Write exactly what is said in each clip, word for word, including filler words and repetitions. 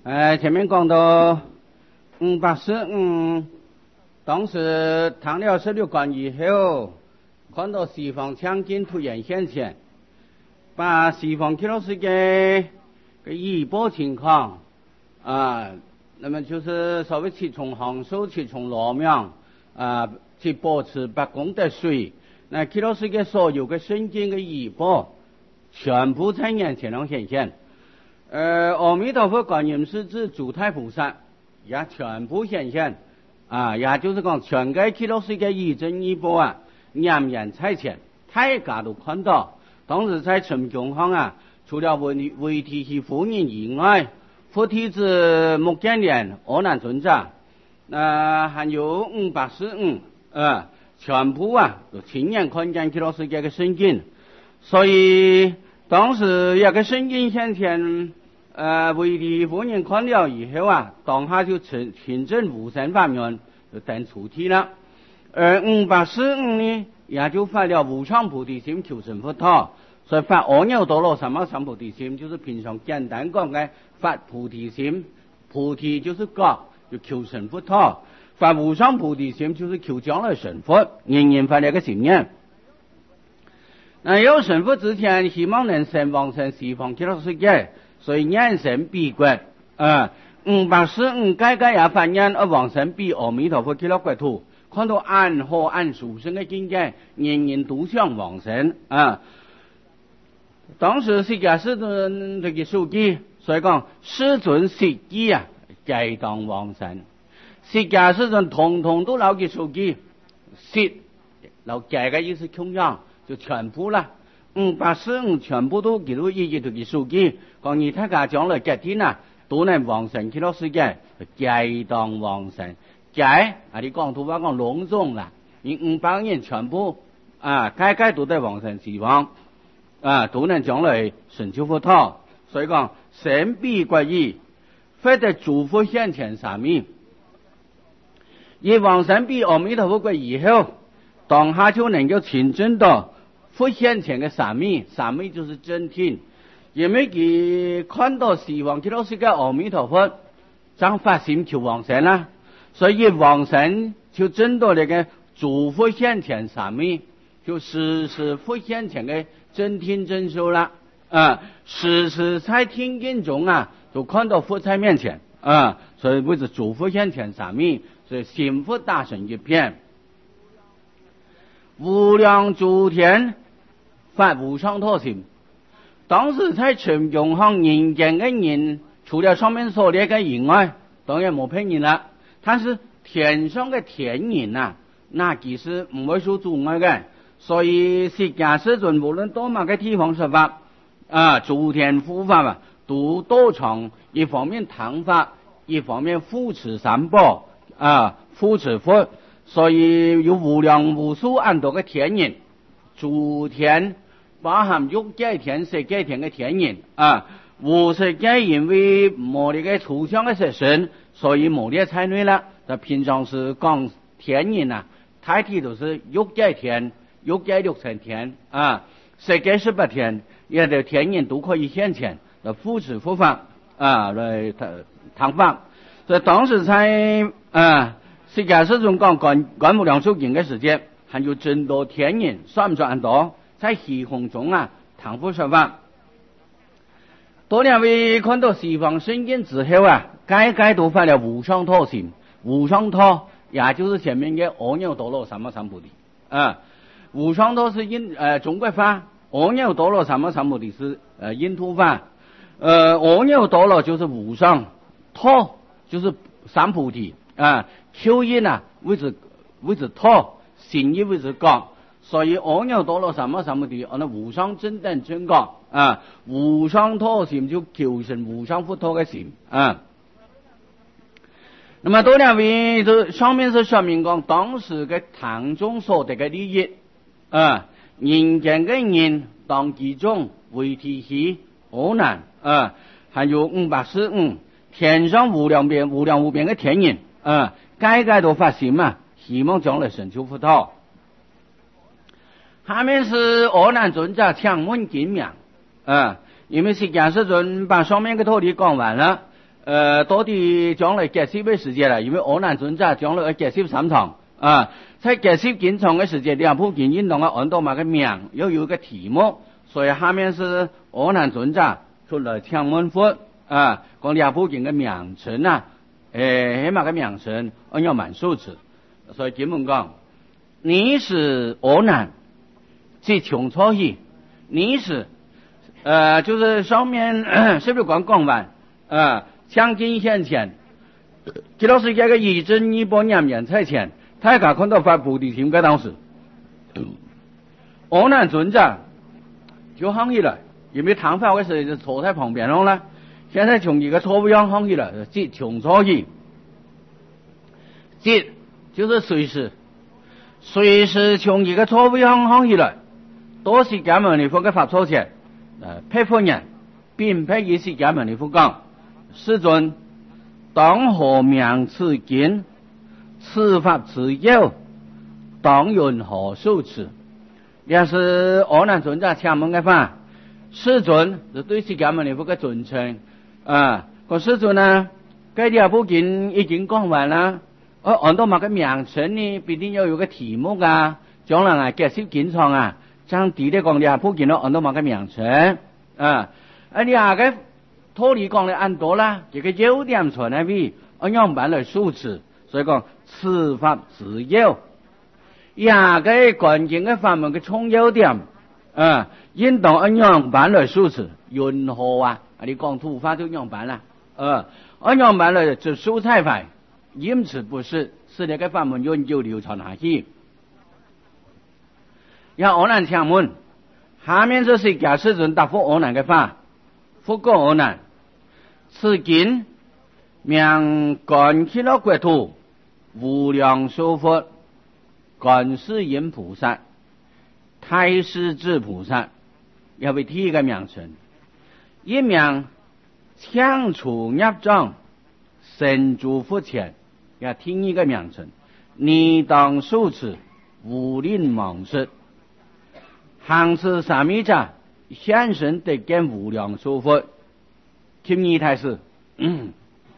呃，前面讲到五百四五，当时唐了十六关以后，看到西方强劲突然现前，把西方克罗斯的个预报情况啊，那么就是所谓七重航速、七重罗命啊，去保持八公的水，那克罗斯的所有的圣经的预报，全部在眼前能显现。呃，阿弥陀佛观音是指主太菩萨，也全部显现啊，也就是讲全个克罗斯的预证预报啊，俨然在前，大家都看到。当时在陈宗行啊，除了为为提起夫人以外，佛弟子目犍连、阿难尊者，呃，还有五百四五，呃，全部啊都亲眼看见克罗斯这个圣经，所以当时一个圣经现前，呃，为提夫人看了以后啊，当下就亲亲证无生法门，就等出题了。而五百四五呢，也就发了无上菩提心求成佛陀，所以发阿耨多罗三藐三菩提心，就是平常简单讲的发菩提心，菩提就是觉，就求成佛陀；发无上菩提心就是求将来成佛，人人发了个心愿。那要成佛之前，希望能生往生西方极乐世界，所以眼神闭关啊，五百四五改改也发现而往生比阿弥陀佛极乐国土。看到安好安殊胜的境界，人人都想往生啊！当时释迦世尊这个书记，所以讲世尊实际啊，该当往生。释迦世尊统统都留给书记，实留该个意思同样就全部啦。五百四五全部都给到一一这个书记，讲你大家将来决定啊，都能往生极乐世界，该当往生。解啊！你讲土话讲隆重啦，你五百人全部啊，该该都在往生西方啊，都能将来成就佛陀。所以讲神秘归依，非得祝福现前三面。而往生比阿弥陀佛归以后，当下就能够亲证到佛现前的三面，三面就是真听。因为佢看到西方极乐世界阿弥陀佛，将发心求往生啦。所以往生就真到那个祝福现前三面，就时时佛现前的真听真受了啊，时时在听经中啊，就看到佛在面前啊，所以为是祝福现前三面，所以心佛大成一片，无量诸天发无上陀心。当时在全永恒人间的人，除了上面所列的以外，当然没骗人了。但是天上的天人呐、啊，那其实唔会受阻碍嘅，所以释迦世尊无论多么嘅地方说法啊，诸天护法嘛，都多从一方面谈法，一方面扶持三宝啊，扶持佛，所以有无量无数安多嘅天人，诸天包含欲界天、色界天嘅天人啊，无色界因为冇呢个抽象嘅实身。所以某列在内了，那平常是讲天人啊，大体都是欲界天、欲界六层天啊，色界十八天，也的天人都可以现前来扶持佛法啊，来谈法。所以当时在啊，释迦世尊讲观观无量寿经的时间，还有真多天人，算不算多？在虚空中啊，谈佛说法。多两位看到西方圣经之后啊，该该都发了无上陀心，无上陀也就是前面的阿耨多罗三藐三菩提啊。无上陀是印呃中国话，阿耨多罗三藐三菩提是呃印度话。呃，阿耨多罗就是无上，陀就是三菩提啊。口音啊，为是为是陀，心意为是觉。所以阿耨多罗三藐三菩提，按那无上正等正觉啊，无上陀心就求成无上佛陀的心啊。那么多两位就上面是说明讲当时的唐中所得的利益啊，人间的人当其中为提起阿难啊，还有五百四五天上无量边无量无边的天人啊，该该都发心嘛，希望将来成就佛陀。下面是阿难尊者强问经名啊，因为释迦世尊把上面的道理讲完了， 呃，到底將來結束嘅時節啦，因為阿難尊者將來要結束三場啊，在結束緊場嘅時節，兩部經運動啊按到嘛個名，又有一個題目，所以下面是阿難尊者出來請問佛啊，講兩部經嘅名稱啊，誒，起碼個名稱按要蠻數詞，所以經文講，你是阿難，即窮錯意，你是，呃，就是上面是不是講講完啊？將近現前，基督世界嘅義真一波年年在前，大家看到發菩提心嘅當時，阿難尊者就行起來，因為談法嘅時候就坐在旁邊啦。現在從一個錯誤樣行起來，即窮錯意，即就是隨時，隨時從一個錯誤樣行起來，多是咁樣你佛嘅法錯前，呃，批判人，並非也是咁樣你佛講。世尊，當何名此經？此法此有，當云何受持？也是阿難尊者請問嘅法。世尊就對釋迦牟尼佛嘅尊稱啊。個世尊啊，這兩部經已經講完啦。我按到某個名稱呢，必定要有個題目啊。將來啊，結束經場啊，將地咧講兩部經都按到某個名稱啊。啊，兩個脫離講的按多啦，這個優點存在於按樣板來數詞，所以講此法自有。兩個關鍵嘅法門嘅重優點啊，應當按樣板來數詞，云何啊？啊，你講土法就樣板啦，啊，按樣板來就蔬菜法，因此不是是那個法門永久流傳下去。要阿難請問，下面就是假世尊答復阿難嘅法，復過阿難。此經名觀極樂國土無量壽佛觀世音菩薩太師智菩薩，要為第一個名稱，一名強除業障神足佛前，要聽一個名稱，你當受持無吝忘失，行持三昧者現身得見無量壽佛。聽二太師，嗯，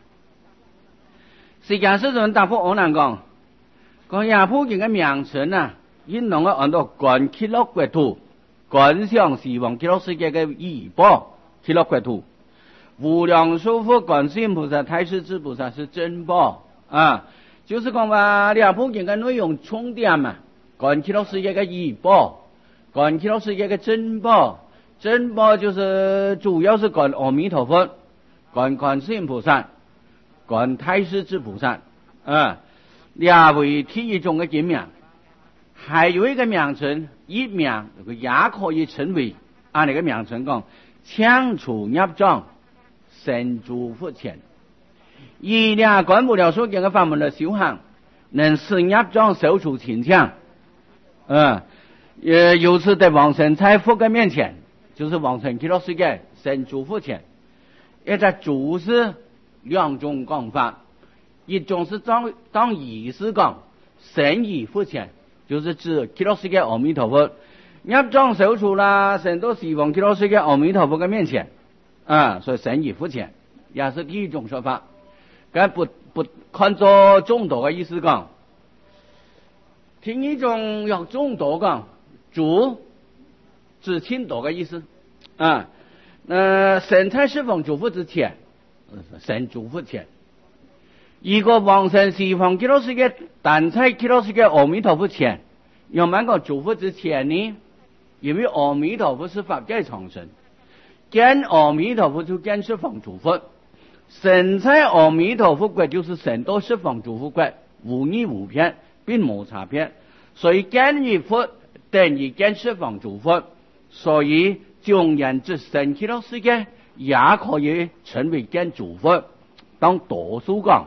釋迦世尊答復阿難講，講兩部經嘅名稱啊，應當要按照觀極樂國土，觀想十方極樂世界嘅義報，極樂國土，無量壽佛觀世音菩薩太師智菩薩是真報啊，就是講話兩部經嘅內容重點嘛，觀極樂世界嘅義報，觀極樂世界嘅真報，真報就是主要是觀阿彌陀佛。觀觀世音菩薩，觀太師智菩薩，啊，兩位第一種嘅經名，還有一個名稱，一名也可以稱為按呢個名稱講，強除業障神足佛前。以兩觀無量壽經嘅法門來修行，能使業障消除清強，啊，呃，由此在往生在佛嘅面前，就是往生極樂世界神足佛前。一個主是兩種講法，一種是當當意思講，神已佛前，就是指極樂世界阿彌陀佛，業障消除啦，神到十方極樂世界阿彌陀佛嘅面前，啊，所以神已佛前，也是第一種說法。咁不不看作眾多嘅意思講，聽一種有眾多講，主指清多嘅意思，啊。呃，神在十方諸佛之前，神諸佛前。如果往生十方極樂世界，但在極樂世界阿彌陀佛前，有冇講諸佛之前呢？因為阿彌陀佛是法界常生，見阿彌陀佛就見十方諸佛，神在阿彌陀佛國就是神到十方諸佛國，無二無別，並無差別，所以見一佛等於見十方諸佛，所以。縱然至神極樂世界，也可以稱為見諸佛。當多數講，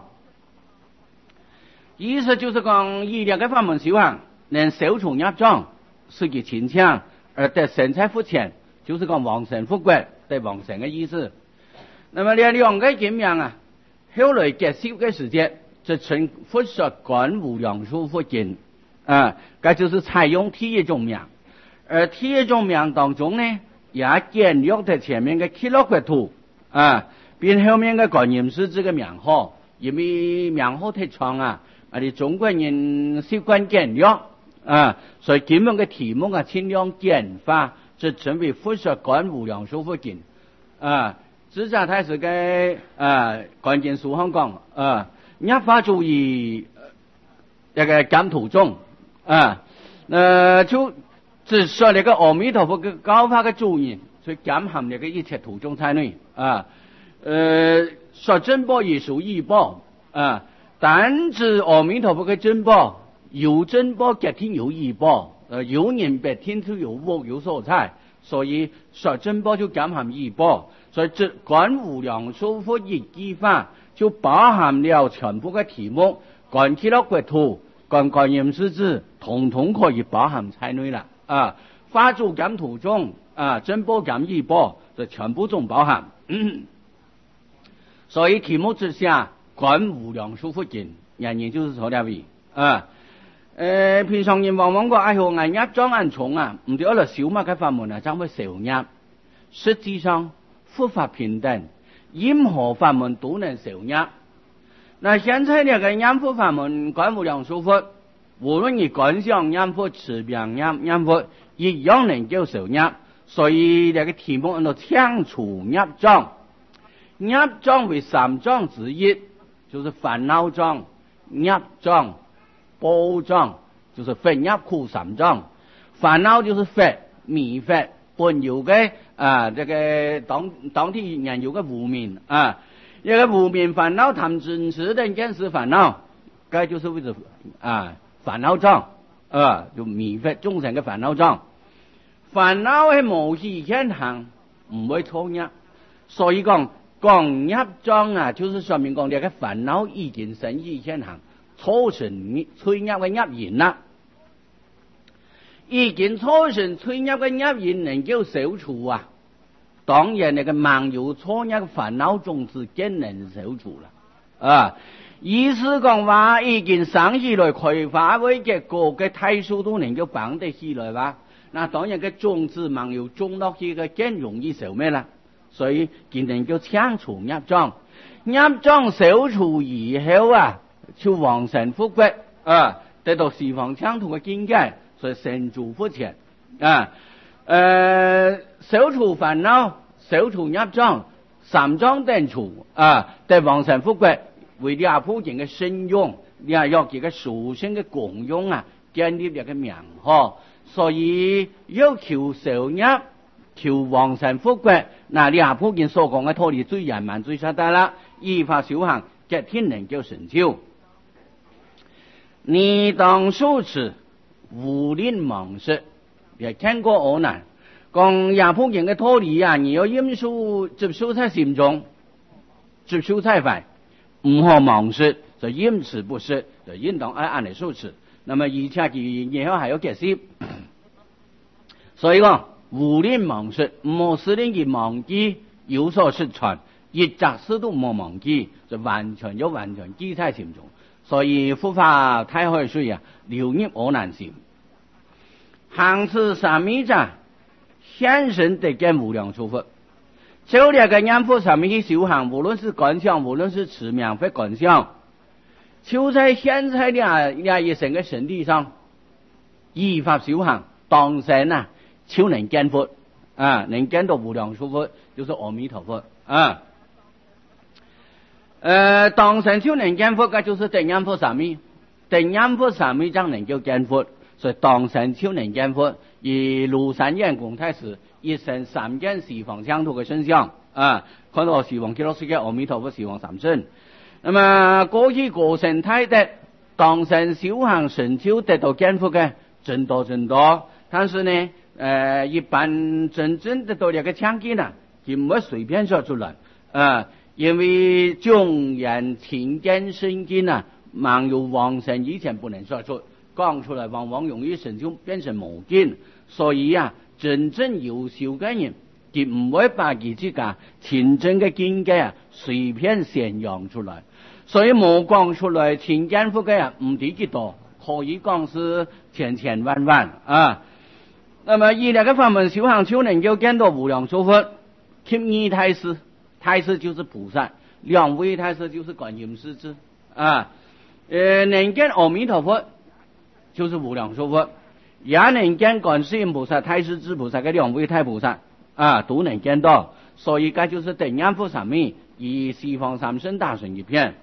意思就是講以兩個法門修行，能消除業障，使其清強，而得神在佛前，就是講往生佛國，得往生嘅意思。那麼呢兩個經名啊，後來結束嘅時間，就稱佛說觀無量壽佛經啊，這就是採用第一種名，而第一種名當中呢。也簡略在前面嘅極樂國土啊， 并后面嘅观音师这个名号，因为名号太长啊，我哋中国人习惯简约啊，所以基本嘅题目啊尽量简化，就成为复述观无量寿佛经啊。至少他是个啊关键书上讲啊，一法注意一个减途中啊，呃就只说那个阿弥陀佛嘅教法嘅主人，所以减含那个一切途中在内啊。呃，说珍宝也属异宝啊，但是阿弥陀佛嘅珍宝有珍宝，隔天有异宝，呃，有人白天就有物有所在，所以说珍宝就减含异宝。所以这观无量寿佛一句法就包含了全部嘅题目，观其乐国土、观观音师子，统统可以包含在内了啊。法主减途中啊，珍宝减异宝，这全部中包含。嗯，所以题目之下，观无量寿佛经，人人就是错了位啊。呃，平常人往往講哎喲，眼壓裝眼重啊，唔對，我嚟小乜嘅法門啊，爭會少壓。實際上，佛法平等，任何法門都能少壓。那現在呢個念佛法門，觀無量壽佛，無論你觀想念佛、持名念念佛，一樣能夠少壓。所以呢個題目叫做強除業障。業障為三障之一，就是煩惱障、業障、報障，就是非業苦三障。煩惱就是法、迷法，本有嘅啊，這個當當地人有個無明啊，一個無明煩惱貪嗔癡等見識煩惱，該就是為咗啊煩惱障啊，就迷法眾生嘅煩惱障。煩惱係無事現行，唔會錯業，所以講講業障啊，就是說明講呢個煩惱已經生意現行，造成催業嘅業因啦。已經造成催業嘅業因能夠消除啊，當然那個盲有錯業嘅煩惱種子更能消除啦。啊，意思講話已經生起來開發為結果嘅態數都能夠綁得起來吧。那當然嘅種子盲有種落去嘅更容易消滅啦。所以佢能夠強除業障，業障消除以後啊，就往生福國啊，得到西方淨土嘅境界。所以成就福前啊，呃，消除煩惱、消除業障、三障等處啊，對往生福國為了普經嘅信用，也要幾個殊勝嘅功用啊，建立一個名號。所以要求消業、求往生福國，那你阿普經所講嘅道理最圓滿、最實在啦，依法修行，隔天能夠成就。你當受持。無吝忘失，也聽過我難講亞普經嘅道理啊，你要應數接受在心中，接受在懷，唔可忘失，就應持不失，就應當按按嚟受持。那麼而且佢以後還有解釋，所以講無吝忘失，唔好使令佢忘記有所失傳，一則事都唔好忘記，就完全有完全記在心中。所以佛法太開水啊，流入我難心。行持三昧者，現身得見無量壽佛。就這個念佛三昧去修行，無論是觀想，無論是持名或觀想，就在現在呢呢一生嘅身體上，依法修行，當身啊，就能見佛啊，能見到無量壽佛，就是阿彌陀佛啊。呃，當身就能見佛，嗰就是得念佛三昧，得念佛三昧將能夠見佛。所以當身就能見佛，而廬山圓光太師一生三見西方淨土嘅身相啊，看到西方極樂世界阿彌陀佛西方三身。那麼過去過身太德，當身修行成就得到見佛嘅真多真多，但是呢，呃，一般真正得到呢個強見啊，佢唔會隨便說出來啊，因為眾人親見身見啊，盲有往生以前不能說出。講出來往往容易成就變成無見，所以啊，真正優秀嘅人，佢唔會把佢自家親真嘅境界啊隨便宣揚出來，所以冇講出來親見佛嘅人唔止幾多，可以講是千千萬萬啊。那麼以呢個法門修行就能夠見到無量壽佛，兼二太師太师就是菩萨，两位太师就是观音师子啊。呃，能见阿弥陀佛就是无量寿佛，也能见观世音菩萨、太师智菩萨嘅两位太菩萨啊，都能见到。所以这就是定眼佛上面以西方三圣大神一片。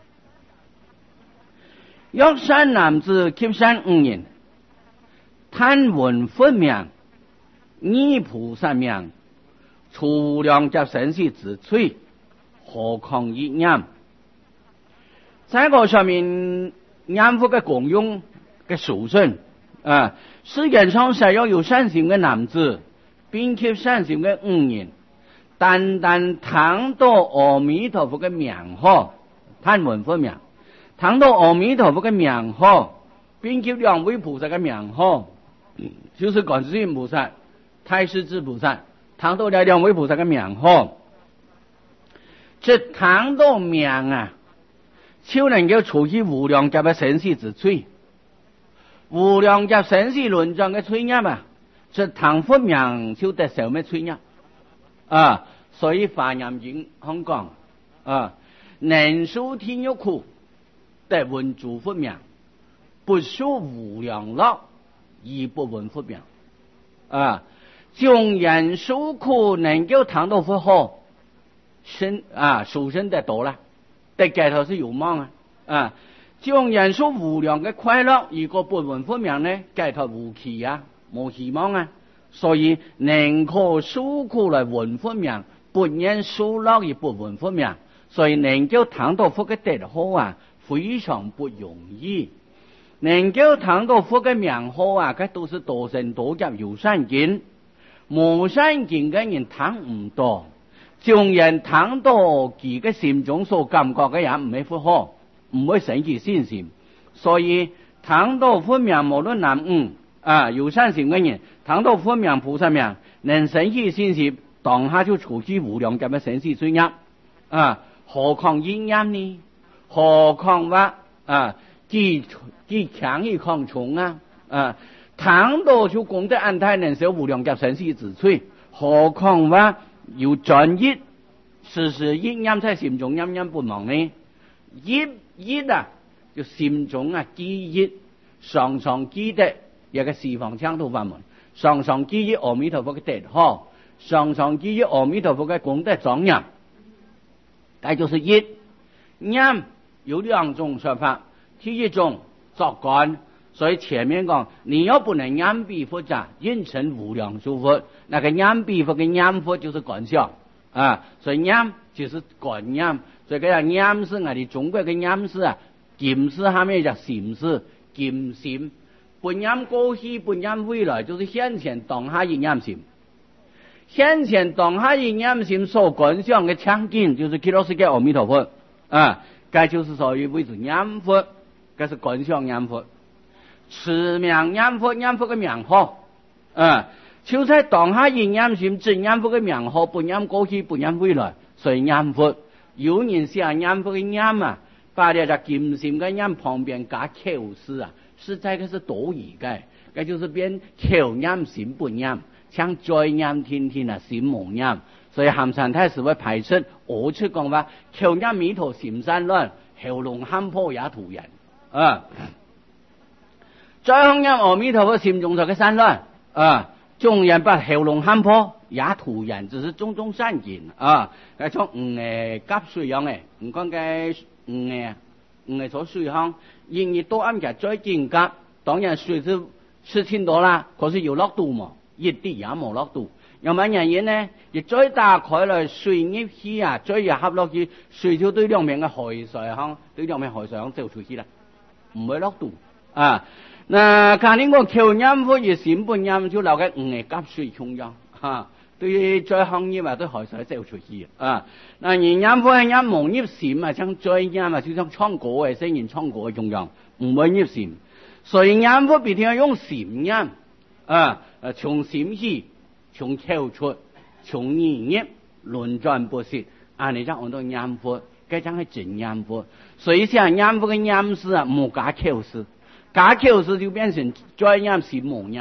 玉山男子吸山五人，贪闻佛名，依菩萨名，除量及神世之趣，何况一念？在个上面念佛嘅功用嘅殊胜啊，世界上谁要有善心嘅男子，并吸善心嘅五人，单单谈到阿弥陀佛嘅名号，贪闻佛名，谈到阿弥陀佛嘅名号，并吸两位菩萨嘅名号，就是观世音菩萨、太师智菩萨，谈到了两位菩萨嘅名号，这谈到名啊，就能够除去无量劫嘅生死之罪，无量劫生死轮转嘅罪孽啊，这谈佛名就得消灭罪孽啊。所以华严经香港啊，能受天狱苦，得闻诸佛名，不受无量乐，而不闻佛名啊。众人受苦能够谈到佛号，身啊受身得多了，得解脱是有望啊啊！众人受无量嘅快乐，如果不闻佛名呢，解脱无期啊，冇希望啊。所以宁可受苦来闻佛名，不愿受乐而不闻佛名。所以能夠談到佛嘅德好啊，非常不容易。能夠談到佛嘅名號啊，佢都是多生多劫有善見，無善見嘅人談唔到。眾人談到佢嘅心中所感覺嘅人唔係佛號，唔會生起善心。所以談到佛名，無論男女啊，有善心嘅人談到佛名、菩薩名，能生起善心，當下就除去無量劫嘅生死罪孽啊。何況一念呢？何況話啊，幾幾強於礦蟲啊！啊，談到就功德安泰能受無量劫生死之罪，何況話要專一，時時一念在心中，念念不忘呢？一一啊，就心中啊記憶，常常記得一個西方倡導法門，常常記憶阿彌陀佛嘅德好，常常記憶阿彌陀佛嘅功德莊嚴。這就是一念有兩種說法，第一種作觀，所以前面講你要不能念彼佛者，應成無量壽佛。那個念彼佛嘅念佛就是觀想啊，所以念就是觀念，所以佢講念是我哋中國嘅念是啊，金是下面叫心是金心，不念過去不念未來，就是現前當下一念心。現前當下一念心所觀想嘅場景，就是極樂世界阿彌陀佛啊，這就是屬於為之念佛，這是觀想念佛，持名念佛，念佛嘅名號啊，就在當下一念心，只念佛嘅名號，不念過去，不念未來，所以念佛。有人寫念佛嘅念啊，把呢個金心嘅念旁邊加口字啊，實在嘅是多餘嘅，這就是變口念心不念。像再念天天啊，心無念，所以咸山太師會排斥我出講話，口念彌陀心散亂，喉嚨喊破也徒然啊！再向念阿彌陀佛心中就嘅散亂啊，眾人把喉嚨喊破也徒然，只是種種善見啊！佢從五誒急水樣誒，唔講嘅五誒五誒坐水巷，因為多啱嘅再見急，當然水是是挺多啦，可是有落度嘛。一啲也冇落度，有乜原因呢？亦再打開來水入去啊，再入合落去，水就對兩面嘅海水腔，對兩面海水腔走出去啦，唔會落度啊。嗱，看呢個口念佛與心不念就留喺五嘅急水中央嚇，對再行業啊，對海水走出去啊。嗱，而念佛係念無入心啊，像再念啊，就像唱歌嘅聲音唱歌嘅中央，唔會入心，所以念佛必定要用心念啊。呃，從心起，從口出，從意念，輪轉不息，按你講我都念佛，該講係真念佛。所以像念佛嘅念字啊，冇加口字，加口字就變成再念心冇念啦。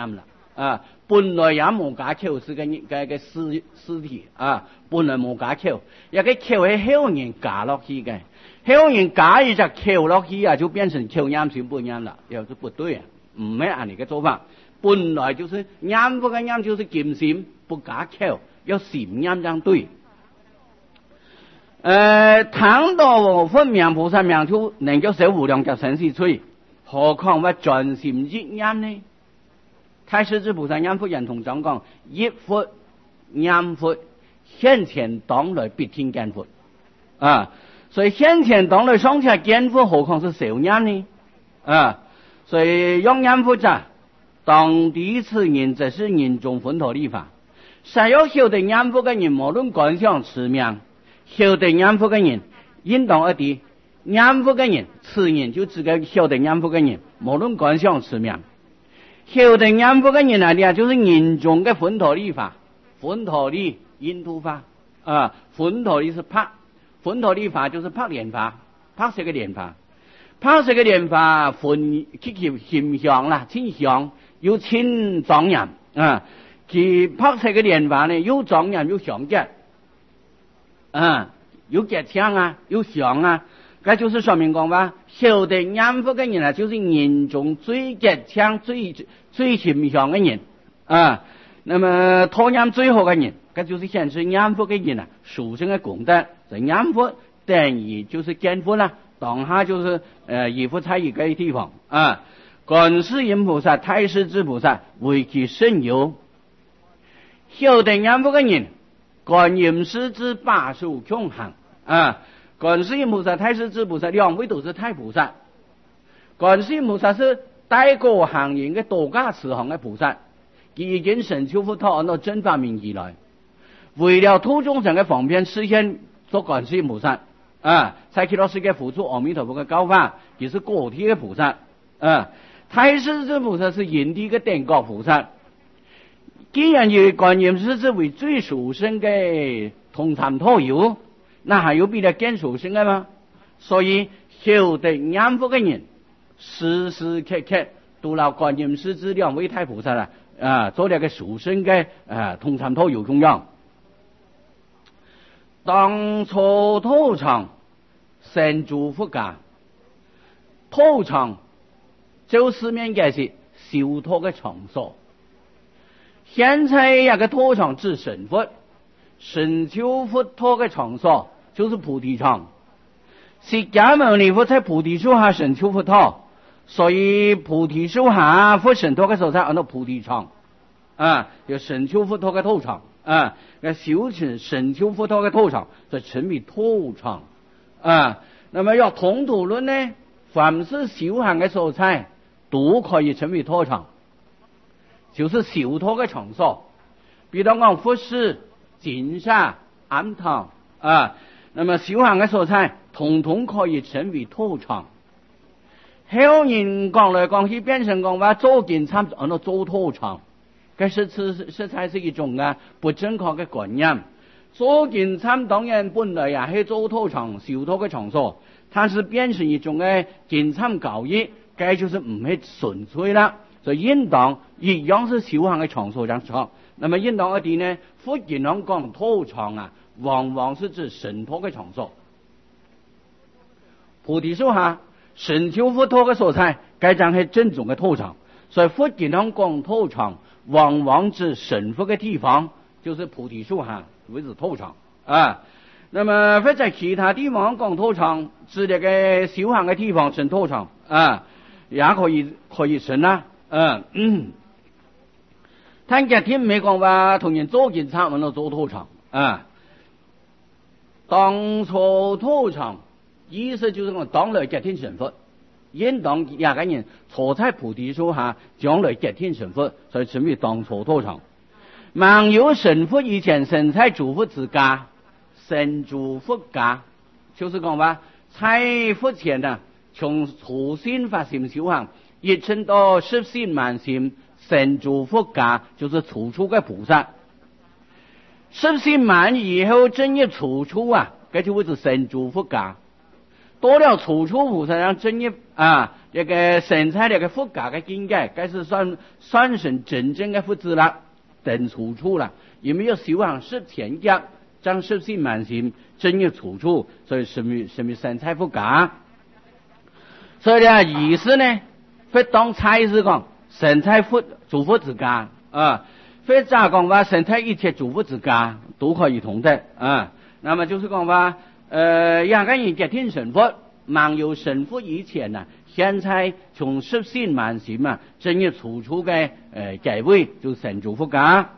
啊，本来也冇假口是个个个尸尸体啊，本来冇假口，一个口系后人加落去嘅，后人加一只口落去啊，就变成口音全不音了，又是不对啊，唔系按你嘅做法，本来就是音符嘅音就是金闪，不加口，要闪音这样对。呃，唐道佛名菩萨名就能够写无量劫生死趣，何况我专心一音呢？太师之菩萨音符人同讲讲，一佛音符现前当来必听见佛啊，所以现前当来上下见佛，何况是小音呢？啊，所以用音符者，当第一次人则是人中分陀立法，谁要晓得音符嘅人，无论观想持名。晓得音符嘅人，应当一啲音符嘅人，此人就自己晓得音符嘅人，无论观想持名。晓得音符嘅人啊，啲就是人中嘅分陀利法，分陀利印度法啊，分陀利是拍，分陀利法就是拍莲法，拍摄嘅莲法，拍摄嘅莲法分去其形象啦，清香又清庄严啊，其拍摄嘅莲法呢，又庄严又祥杰。啊，有吉祥啊，有祥啊，这就是说明讲话，晓得音符嘅人啊，就是人中最吉祥、最最形象嘅人啊。那么托音最好嘅人，这就是显示音符嘅人啊，殊胜嘅功德。这音符等于就是见佛啦，当下就是呃一佛差一个地方啊。观世音菩萨、太师之菩萨为其甚有，晓得音符嘅人。观音师之八手穷行啊，观世音菩萨、太师之菩萨两位都是太菩萨。观世音菩萨是带过行人的多加持行的菩萨，已经神修佛陀按照真法名义来，为了度众生的方便实现做观世音菩萨啊，才去到世界付出阿弥陀佛的教法，也是个体的菩萨啊。太师之菩萨是人地的等觉菩萨。既然以观音师之为最殊胜的同参托有，那还有比他更殊胜的吗？所以晓得音符的人，时时刻刻都拿观音师之两位太菩萨啦啊，做了个殊胜的啊同参托有供养。当初道场神诸佛家，道场就是面嘅是修托的场所。现在一个道场指神佛，神修佛陀的场所就是菩提场。释迦牟尼佛在菩提树下神修佛陀，所以菩提树下佛神陀的所在按照菩提场啊，有神修佛陀的道场啊，要修持神修佛陀的道场，就成为道场啊。那么要同土论呢，凡是修行的所在都可以成为道场。就是修托的场所，比如讲佛寺、净沙、庵堂啊，那么修行的所在，统统可以成为道场。后人讲来讲去，变成讲话做建参按照做道场，这是是实在是一种啊不正确的观念。做建参当然本来也是做道场、修托的场所，但是变成一种嘅建参教义，这就是唔係纯粹啦。所以应当一样是修行的场所上场，那么应当一啲呢？佛言讲讲道场啊，往往是指神托的场所。菩提树下神修佛陀的所在，该将是正宗的道场。所以佛言讲讲道场，往往指神佛的地方，就是菩提树下为之道场啊。那么或在其他地方讲道场，指这个修行的地方成道场啊，也可以可以成啦。嗯嗯，但今天没讲话，同人做警察，我们做道场啊。当初道场，意思就是讲当来接天成佛，应当两个人坐在菩提树下，将来接天成佛，所以成为当初道场。万有神佛以前，神在诸佛之家，神诸佛家，就是讲话在佛前呢，从初心发心修行。一直到十心万心，神诸佛家就是处处的菩萨。十心满以后，正一处处啊，这就会是神诸佛家。 到了初初菩萨让正业啊，这个神采这个佛家的境界，该是算算成真正的佛子了，等初初了，有没有修行十天家，将十心满心，正业初初，所以什么什么神采佛家，所以呢，意思呢，佛当采是讲神采佛诸佛之家啊，佛家讲话神采一切诸佛之家都可以同在啊，那么就是讲话。呃，两个人结天成佛，漫游成佛以前呢，现在从十心满心嘛，正业初初的呃改位就成诸佛家。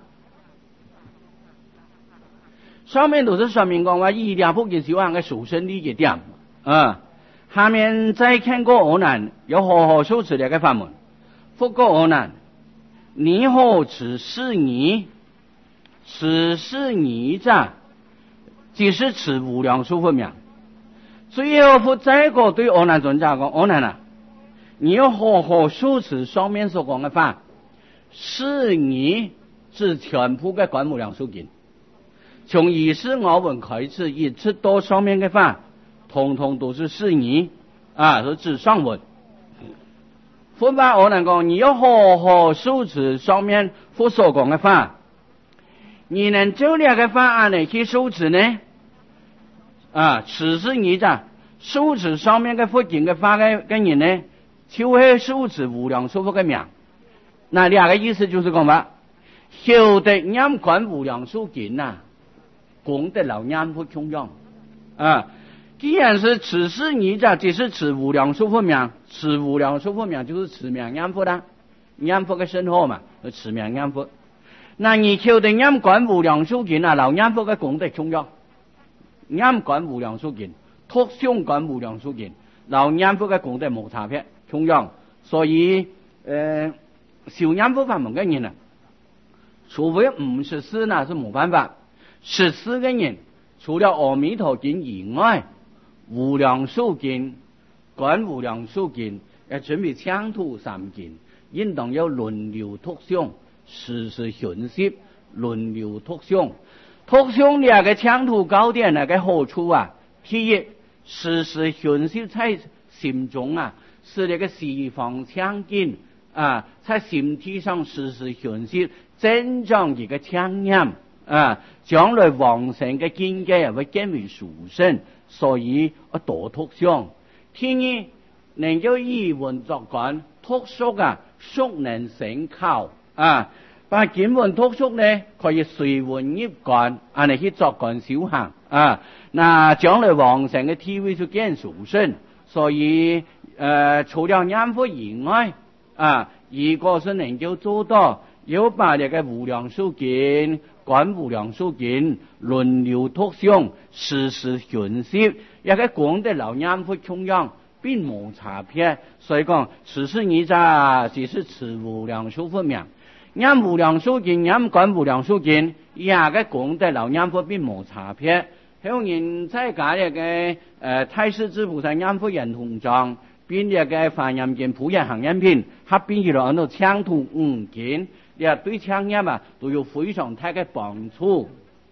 上面都是说明讲话一两佛跟修行的殊胜的一点啊。下面再看个阿难有好好修持这个法门，佛告阿难：你好此是你，此是你者。即是持无量寿佛名，最后佛再个对阿难尊者讲：阿难啊，你要好好修持上面所讲的法，是你是全部的观无量寿经，从一世我闻开始，一直到上面的法，统统都是是你啊，是指上文。佛把阿难讲：你要好好修持上面佛所讲的法。你能做两个法案呢去修持呢？啊，此是你者修持上面的佛经的法的个人呢，就是修持无量寿佛的名。那两个意思就是讲嘛，修得念观无量寿经呐，功德老念佛穷样啊。既然是此是你者，即是持无量寿佛名，持无量寿佛名就是持名念佛的，念佛的生活嘛，持名念佛。那你求的念观无量寿经啊，老念佛的功德重要。念观无量寿经，托想观无量寿经，老念佛的功德无差别，重要。所以，呃，修念佛法门的人啊，除非唔识字那是冇办法。识字的人，除了阿弥陀经以外，无量寿经、观无量寿经，要准备强土三经，应当要轮流托想。时时循习，轮流托想，托想两个强途高点那个好处啊，第一，时时循习在心中啊，使那个西方强劲啊，在心体上时时循习，增长一个强念啊，将来往生的境界会更为殊胜，所以啊多托想。第二，能够以文作观，托想啊，熟能生巧。啊，把经文托出呢，可以随文入观，按嚟去作观修行啊。那将来往生嘅体会就更殊胜。所以，呃，除了念佛以外，啊，如果是能够做到，要把这个无量寿经、观无量寿经轮流托想，时时循习，一个功德老念佛同样，并无差别。所以讲，此是你者，即是持无量寿佛名。念无量寿经，念观无量寿经，也个功德老念佛并无差别。有人在家那个呃太师之菩萨念佛人同章，并那个梵音经普贤行愿品，合并起来按照强途五经，也对强念嘛都有非常大的帮助。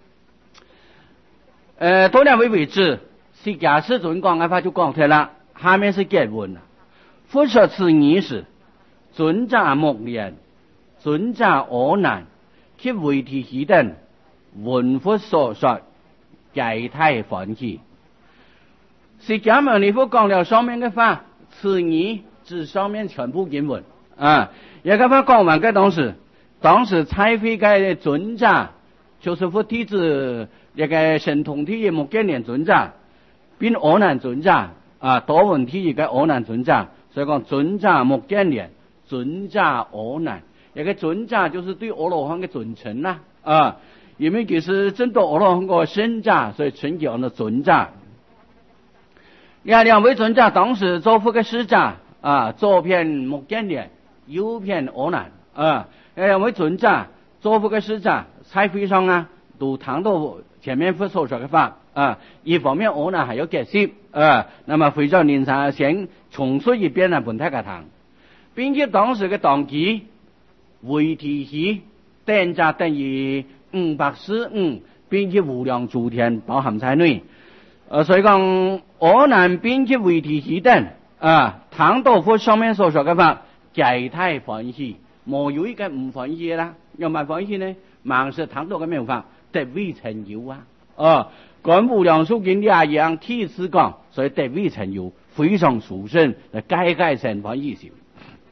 呃，到两位为止，释迦世尊讲的话就讲出了，下面是结论了。佛说此意时，尊者目连。尊者阿难，及为提起等，闻佛所说，皆大欢喜。释迦牟尼佛讲了上面的话，此意指上面全部经文啊。一个话讲完嘅当时，当时采会嘅尊者，就是佛弟子一个神通体目犍连尊者，并阿难尊者啊，多闻体一个阿难尊者，所以讲尊者目犍连，尊者阿难。一个尊者就是对阿罗汉的尊称呐啊，因为就是真到阿罗汉个圣者，所以称叫那尊者。呀，两位尊者当时做佛的使者啊，左偏目犍连，右偏阿难啊。两位尊者做佛的使者，在会上啊，都谈到前面佛所说的话啊。一方面阿难还要解释啊，那么会长临场先重述一遍呢，本太个堂，并且当时的当机。为提起等价等于五百四五，并且无量诸天包含在内。 呃，所以讲河南编辑为题时等啊，唐道夫上面所说嘅法，皆太欢喜，冇有一個唔歡喜啦。有乜歡喜呢？盲是唐道嘅妙法，得位成有啊！哦，幹部梁書記呢樣提示講，所以得位成有，非常殊勝，改改成歡喜心。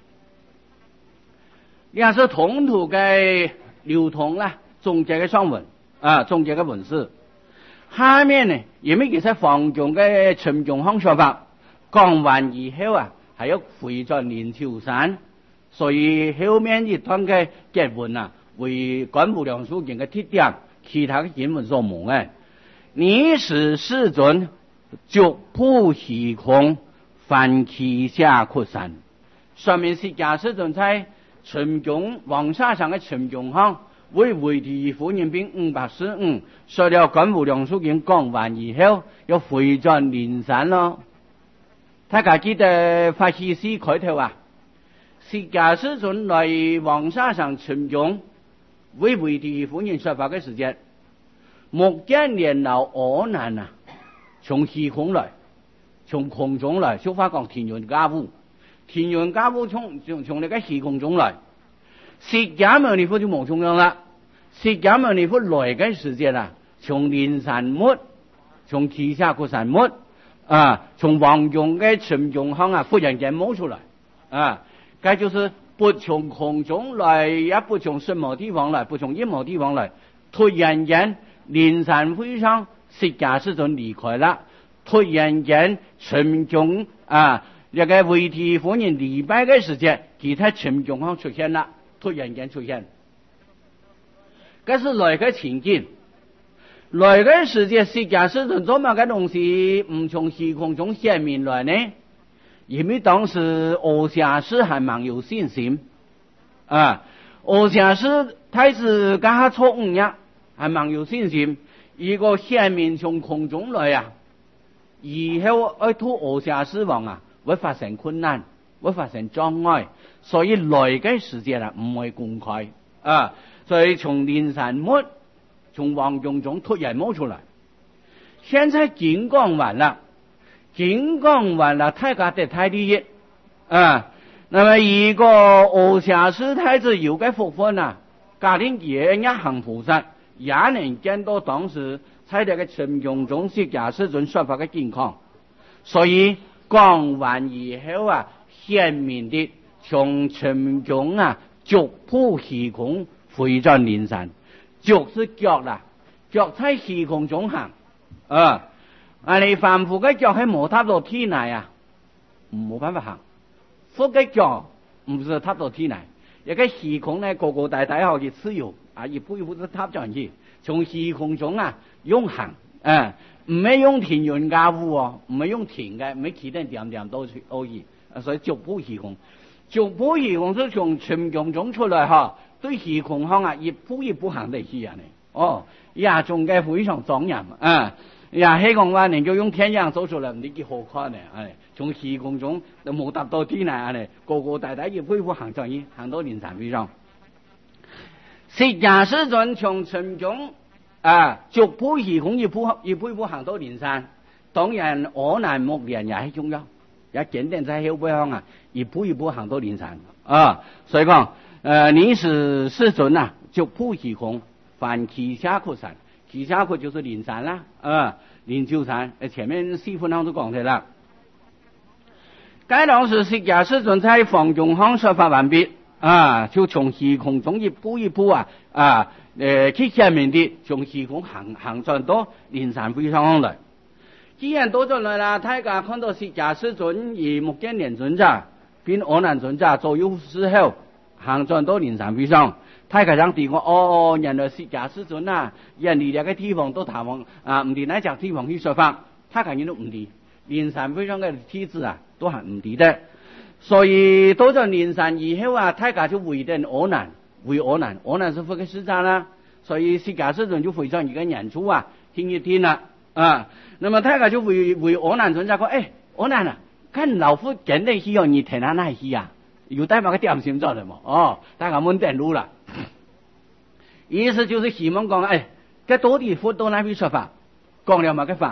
呢是統土嘅流通啦，總結嘅上文啊，總結嘅文字。下面呢，因為其實房仲嘅陳仲康說法，講完以後啊，係要回轉連朝山，所以後面一段嘅結文啊，為幹部梁書記嘅鐵點，其他嘅經文所無嘅。你是世尊，逐步虛空，翻其下擴散。上面是假世尊在陳仲王沙上嘅陳仲康。為為地府人兵五百四五，說了幹部梁書記講完以後，要回轉連山咯。大家記得法西斯開頭啊，釋迦世尊來黃沙上陳仲，為為地府人說法嘅時間，目見年老河南啊，從虛空來，從空中來，俗話講天人加護，天人加護從從從那個虛空中來。釋迦牟尼佛就冇重要啦，釋迦牟尼佛來嘅時間啊，從連山末，從其下個山末啊，從王中嘅陳仲康啊，忽然間冒出來啊，該就是不從空中來，也不從什麼地方來，不從任何地方來，突然間連山會上釋迦世尊離開啦，突然間陳仲啊，一個為地府人禮拜嘅時間，其他陳仲康出現啦。突然間出現，這是來個情景，來個世界釋迦世尊做乜嘅東西唔從虛空中顯明來呢？因為當時阿夏氏還蠻有信心啊，阿夏氏太子跟他錯誤呀，還蠻有信心，如果顯明從空中來啊，以後要拖阿夏氏王啊，會發生困難。會發生障礙，所以來嘅時間啊唔會公開啊，所以從連山末，從王中中突然冒出來。現在經講完了，經講完了，大家得太利益啊。那麼一個阿夏氏太子有個福分啊，家庭也一行菩薩也能見到當時在這個陳仲中釋迦世尊說法嘅健康，所以講完以後啊。顯明的從陳仲啊，逐步虛空回轉連山，逐是腳啦，腳在虛空中行啊！啊，你凡夫嘅腳係冇踏到天內啊，冇辦法行。佛嘅腳唔是踏到天內，一個虛空呢，高高大大可以自由啊，一步一步都踏上去，從虛空中啊用行啊，唔係用天人加護哦，唔係用天嘅，唔係其他點點都可以。所以逐步虛空，逐步虛空是從陳仲中出來哈，對虛空行啊，一步一步行得起啊！哦，呀，仲嘅非常莊嚴啊！呀，希望話能夠用天樣走出來，你幾好看呢？哎，從虛空中都冇達到天啊！呢個個大大一步一步行上去，行到連山飛上。釋迦世尊從陳仲啊，逐步虛空一步一步一步行到連山，當然河南木蓮也係重要。也簡單在後背上啊，一步一步行到連山啊，所以講，呃，你是世尊啊，逐步虛空，翻其下擴散，其下擴就是連山啦，啊，連秋山，前面四分鐘都講咗啦。該當時釋迦世尊在房中行說法完畢啊，就從虛空中一步一步啊啊，呃，去顯明的從虛空行行轉到連山飛上來。既然到咗來啦，大家看到釋迦世尊與目犍連尊者、跟阿難尊者左右時候行轉到連山飛上，大家想地講哦，原來釋迦世尊啊，人哋兩個地方都談往啊，唔知哪隻地方去說法，大家人都唔知，連山飛上嘅體質啊，都係唔知的。所以到咗連山以後啊，大家就回定阿難，回阿難，阿難是佛嘅師長啦，所以釋迦世尊就回上一個演出啊，聽一聽啦。啊，那麼大家就為為阿難尊者講，哎，阿難啊，看老夫簡單需要你聽下那些啊，有帶把個點心做的嘛？哦，大家問點路了，意思就是希望講，哎，這到底佛到哪邊說法，講了嘛個法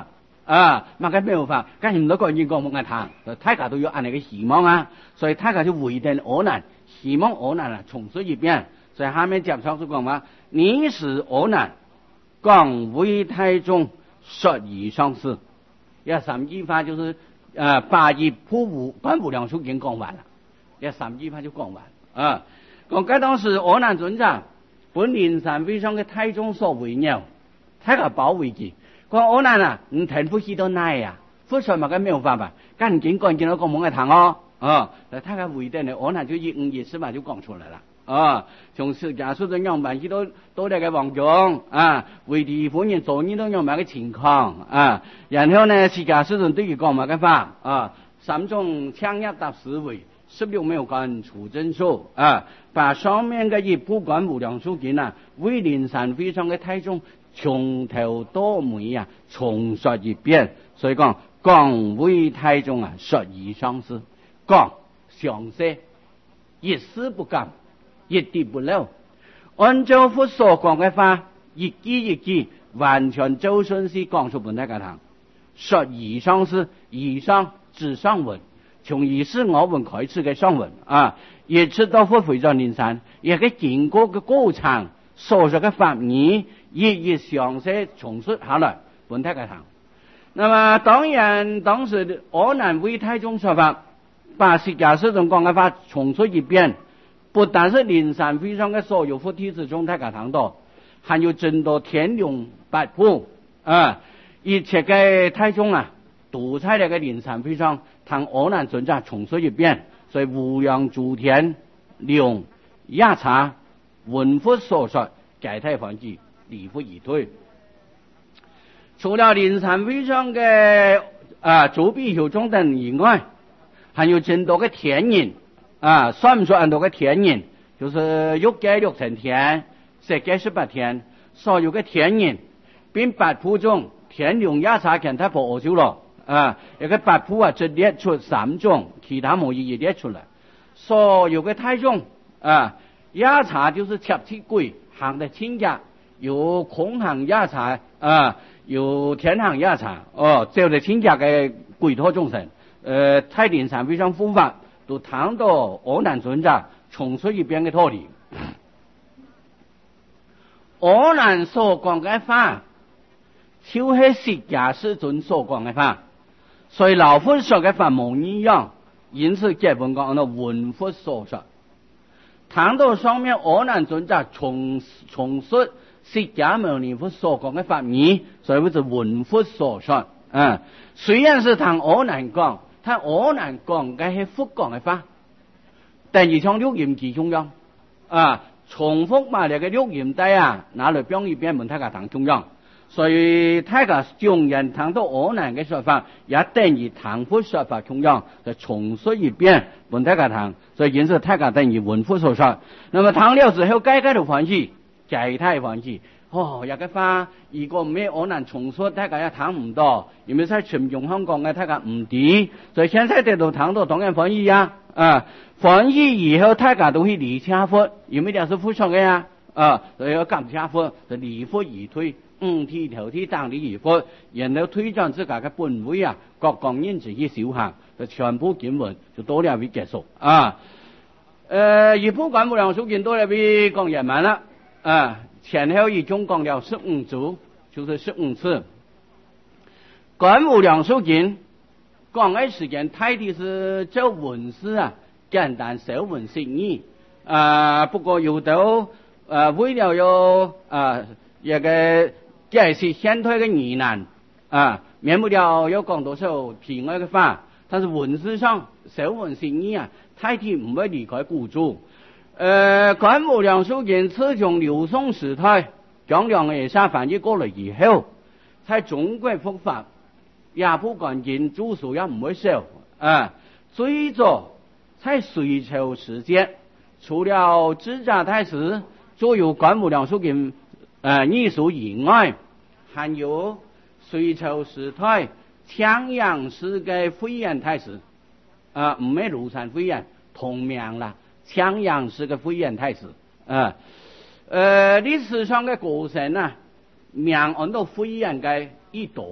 啊，嘛个没有法，咁唔多個人講冇眼談，大家都有按呢個希望啊，所以大家就回定俄難，希望俄難啊重述一遍。所以下面接上所講話，你是俄難，講為太宗說以上事。一三句話就是呃八頁鋪武官武兩書已經講完了，一三句話就講完啊。講該當時俄難尊者本靈山非常嘅太宗所為了，大家保衛佢。講俄難啊，唔聽呼吸到奶啊，呼上咪嘅沒有辦法，趕緊趕緊到個門嘅堂哦，啊，大家回定嚟，俄難就一五一十嘛就講出來了。啊，從釋迦書的樣板去到到那個王中啊，為地方人做呢種樣板嘅情況啊，然後呢，釋迦書對佢講乜嘅法啊，三種強壓答思維，十六秒間出真數啊，把上面嘅一部官無量數經啊，為靈山非常嘅太宗從頭到尾啊，重述一遍，所以講講為太宗啊，說以上事，講詳細，一絲不敢。一滴不漏，按照佛所講嘅話，一句一句完全就順是講出本大家堂。說以上是以上指上文，從以是我文開始嘅上文啊，一直到佛回咗靈山，一個經過嘅過程，所說嘅法義，一一詳細重述下來本大家堂。那麼當然當時俄難為太宗說法，把釋迦書中講嘅話重述一遍。不但是靈山非常嘅所有佛弟子中大家堂到，還有真多天龍八部啊，一切嘅太宗啊，獨裁嚟嘅靈山非常，同俄難尊者重述一遍，所以無量諸天龍亞茶聞佛所說，解脫歡喜，離佛而退。除了靈山非常嘅啊諸比丘中等以外，還有真多嘅天人。啊，算唔算很多個天人？就是欲界六層天、色界十八天，所有嘅天人，並八部中天龍亞茶見他破修咯。啊，一個八部啊，只列出三種，其他冇一一列出來。所有嘅太宗啊，亞茶就是七七鬼行的親家，有空行亞茶啊，有天行亞茶哦，這係親家嘅鬼托眾生。呃，太靈山非常複雜。都談到俄難尊者重述一遍嘅道理。俄難所講嘅話，就係釋迦世尊所講嘅話，所以老佛說嘅法冇一樣，因此基本講到聞佛所說。談到上面俄難尊者重重述釋迦牟尼佛所講嘅法義，所以就聞佛所說。嗯，雖然是談俄難講。他俄難講嘅係佛講嘅法，但係從六嚴記中央啊，重複埋嚟嘅六嚴帶啊，拿嚟表一遍問大家談中央，所以大家眾人談到俄難嘅說法，也等於談佛說法中央，就重述一遍問大家談，所以因此大家等於聞佛所說。那麼談了之後，解解就歡喜，解太歡喜。哦，有個話，如果沒俄難重述，大家也談唔到，因為在全用香港嘅大家唔知，所以現在得到談到當然歡喜呀，啊，歡喜以後大家都會離車佛，因為這是佛說嘅呀，啊，所以要感謝佛，就離佛而退，五體投地當離而佛，然後推展自家嘅本位啊，各講因自己小行，就全部經文就到了為結束啊，呃，一部官無量數經到了為講圓滿了，啊。前後一共講了十五組，就是十五次。官無量數經講嘅時間太啲是做文字啊，簡單少文釋義啊。不過有到啊，為了有啊一個解釋現代嘅疑難啊，免不了有講多少題外嘅話，但是文字上少文釋義啊，太啲唔會離開古注。呃，官無量數經自從劉宋時代將兩個下翻譯過來以後，在中國佛法也不趕緊著數也唔會少啊。最早在隋朝時間，除了智者太師所有官無量數經呃譯書以外，還有隋朝時代襄陽市嘅慧遠太師啊，唔係廬山慧遠，同名啦。襄陽市嘅慧遠太師啊，呃歷史上嘅過程啊，名按到慧遠嘅一朵啊，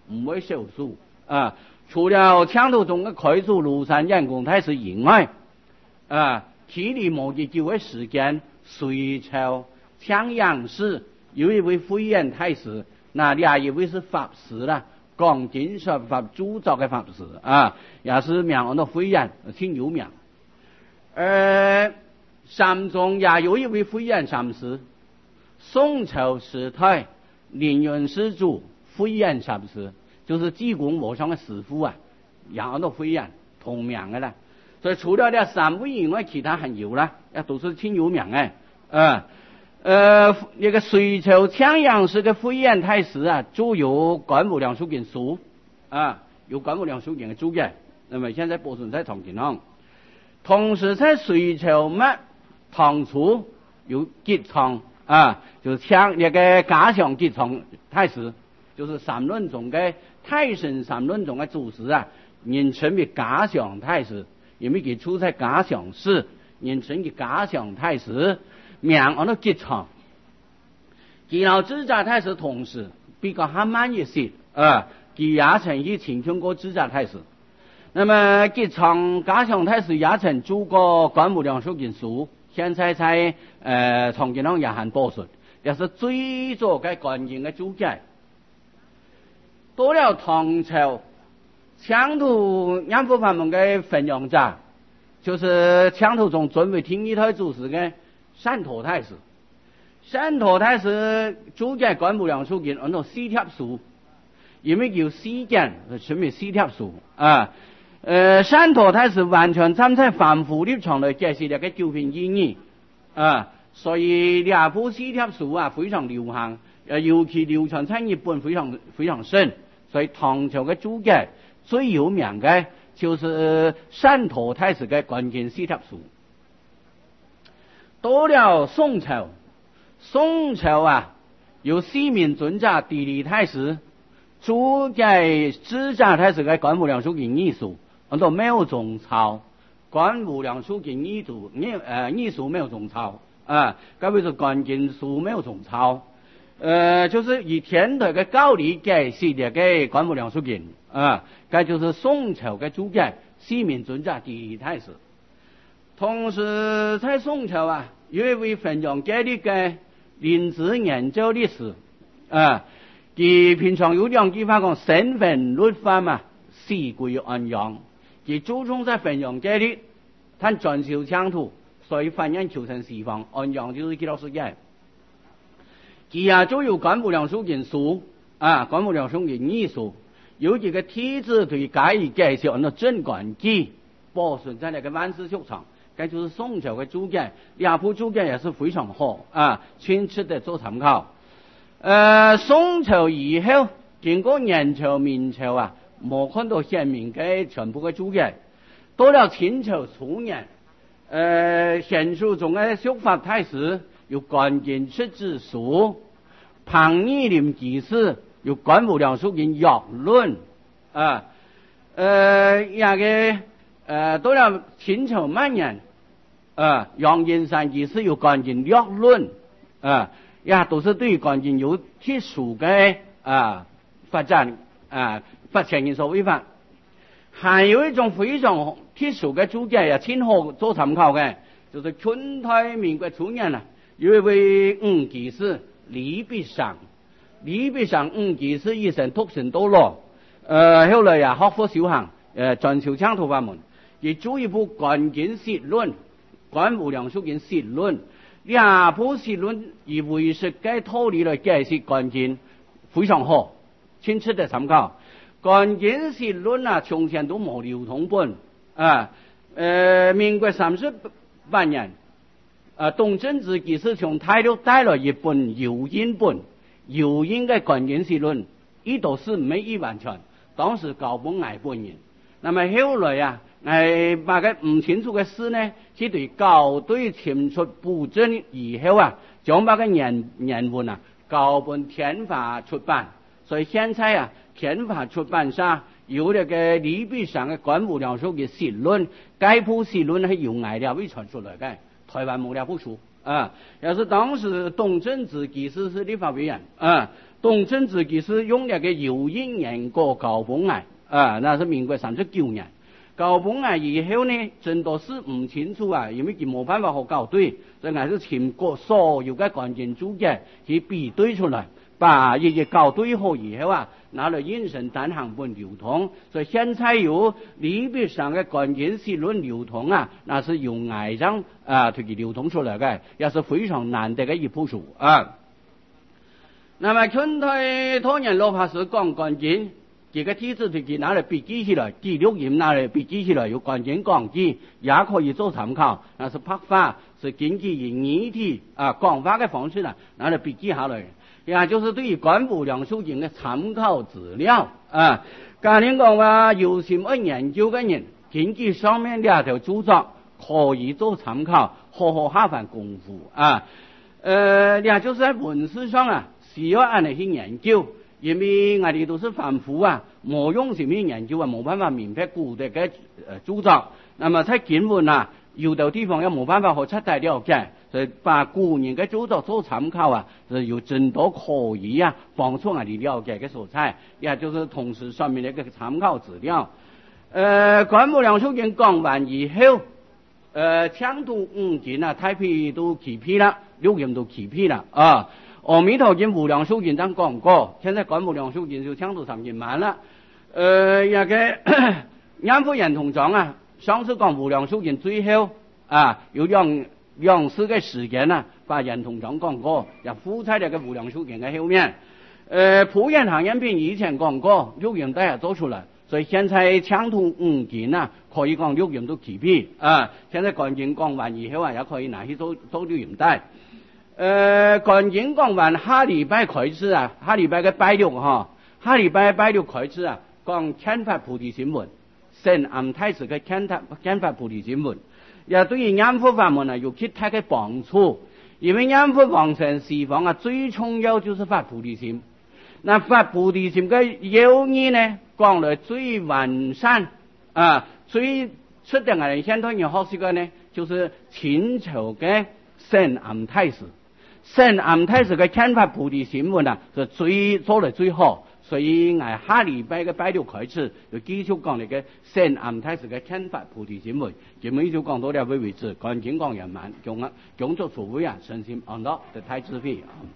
唔會少數啊。除了羌途中嘅開祖廬山人工太師以外，啊，距離摩羯教嘅時間，隋朝羌陽氏有一位慧遠太師，那另一位是法師啦，講經說法著作嘅法師啊，也是名我哋慧遠，挺有名。呃，山中也有一位慧遠禪師，宋朝時代靈雲施主慧遠禪師，就是濟公和尚嘅師傅啊，也我哋慧遠同名嘅啦。所以除了呢三位以外，其他還有啦，也都是挺有名嘅。啊，呃，那個隋朝羌陽氏嘅慧遠太師啊，著有《觀無量壽經書》啊，有《觀無量壽經》嘅注解，那麼現在保存在重慶行。同時在隋朝末唐初有吉藏啊，就是羌那個嘉祥吉藏太師，就是三論中嘅太上三論中嘅祖師啊，人稱為嘉祥太師。因為佢出在嘉祥市，人稱佢嘉祥太師，名我都吉藏。佢老智者太師同時比較還慢一些啊，佢也曾去請聽過智者太師。那麼吉藏嘉祥太師也曾著過《觀無量壽經書》，現在在呃重慶行也還保存，也是最早嘅觀經嘅注解。到了唐朝，羌途念佛法門嘅弘揚者，就是羌途中尊為天一太祖師嘅善陀太師。善陀太師注解《觀無量壽經》按照四帖書，因為叫四經，就稱為四帖書啊。呃，善陀太師完全站在凡夫立場來解釋呢個九品意義啊，所以兩部四帖書啊非常流行，呃，尤其流傳在日本非常非常深。所以唐朝嘅注解最有名嘅就是善陀太師嘅觀經四帖書。到了宋朝，宋朝啊有四名尊者地理太師注解智者太師嘅觀無量壽經義書，按照妙種抄觀無量壽經義書義呃義書妙種抄啊，該為是觀經書妙種抄。呃，就是以天台嘅教理解釋嘅嘅觀無量壽經啊，該就是宋朝嘅注解四名尊者地理太師。同時在宋朝啊，有一位弘揚戒律嘅林子研究歷史啊，佢平常有兩句話講身份律法嘛，四歸安養，佢注重在弘揚戒律，但專修羌途，所以反映求成西方，安養就是佢老師嘅。佢啊就有觀無量壽經書啊，觀無量壽經義書，有幾個題字對加以介紹，按照鎮館記保存在那個萬世秀場，該就是宋朝嘅注解，兩部注解也是非常好啊，親切的做參考。呃，宋朝以後經過元朝、明朝啊，冇看到顯明嘅全部嘅注解。到了清朝初年，呃，顯書中嘅修法太師有觀經釋字書，彭義林居士有觀無量壽經藥論啊，呃，那個呃，到了清朝末年，啊，楊延山居士有觀經略論啊，也都是對於觀經有特殊嘅啊發展啊，發現人所違法。還有一種非常特殊嘅注解也挺好做參考嘅，就是春代民國初年啊，有一位吳居士李必尚，李必尚吳居士一生獨行多羅，呃，後來呀學佛修行，呃，專修羌途法門，亦著一部觀經釋論，觀無量壽經釋論，兩部釋論以唯識嘅道理來解釋觀經，非常好，親切的參考。觀經釋論啊，從前都冇流通本啊，呃，民國三十八年。啊，董正之居士從大陸帶來一本油印本，油印嘅觀經釋論，一度是沒一完全，當時搞本外本人。那麼後來啊，誒把個唔清楚嘅事呢，去對校對清出補正以後啊，將把個原原文啊，校本天法出版。所以現在啊，天法出版社有呢個李必尚嘅觀無量壽嘅釋論，該部釋論係由外了為傳出來嘅。台灣冇兩部書啊。要是当时董正之其实是立法委员啊，董正之其实用那个有印人过高峰案啊，那是民国三十九年。高峰案以后呢，真的是唔清楚啊，因为佢冇办法好校对，所以还是请过所有嘅关键注解去比对出来，把一些校对好以后啊，拿来印成单行本流通。所以现在有理笔上嘅关键词论流通啊，那是用外章啊推佢流通出来嘅，也是非常难得嘅一部书啊。那么春台托人罗帕是讲关键。这个体制推佢拿来笔记起来，第六页拿来笔记起来，有关键讲记也可以做参考。那是拍法，是根据以议题啊讲法的方式啦，拿来笔记下来，也就是对于关部梁书记的参考资料啊。今年讲话有心爱研究的人，根据上面两条主张可以做参考，好好下番功夫啊。呃，也就是在文字上啊，需要按嚟去研究。因为我哋都是反复啊，冇用什么研究啊，冇办法明白古代嘅呃主张。那么在经文啊，有的地方又冇办法好彻底了解，所以把古人嘅主张做参考啊，是有真多可以啊帮助我哋了解嘅所在，也就是同时上面的一个参考资料。呃，关部梁书记讲完以后，呃，强度五件啊，太批都起批啦，六件都起批啦啊。阿弥陀经无量寿经章讲过，现在关无量寿经就强度三千万了。呃，那个安徽人同章啊，上次讲无量寿经最后啊，有两两次嘅时间啊，把人同章讲过，也附在那个无量寿经嘅后面。呃，普贤行人篇以前讲过，六人大家做出来，所以现在强度五件啊，可以讲六人都起批啊。现在赶紧讲完以后啊，也可以拿去做做六人带。呃，赶紧讲完下礼拜开始啊，下礼拜嘅拜六哈，下礼拜拜六开始啊，讲憲法菩提新聞，聖安太子嘅憲法憲法菩提新聞，也對於安徽法門啊有極大嘅幫助，因為安徽皇城西方啊最重要就是發菩提心，那發菩提心嘅要義呢，講嚟最完善啊，最出得我哋現代人學識嘅呢，就是清朝嘅聖安太子。聖安太子嘅憲法菩提新聞啊，是最做得最好，所以我下禮拜嘅拜六開始就繼續講你嘅聖安太子嘅憲法菩提新聞，咁樣就講到了為為止，趕緊講完滿，講啊講做所謂啊，身心安樂的太智慧啊。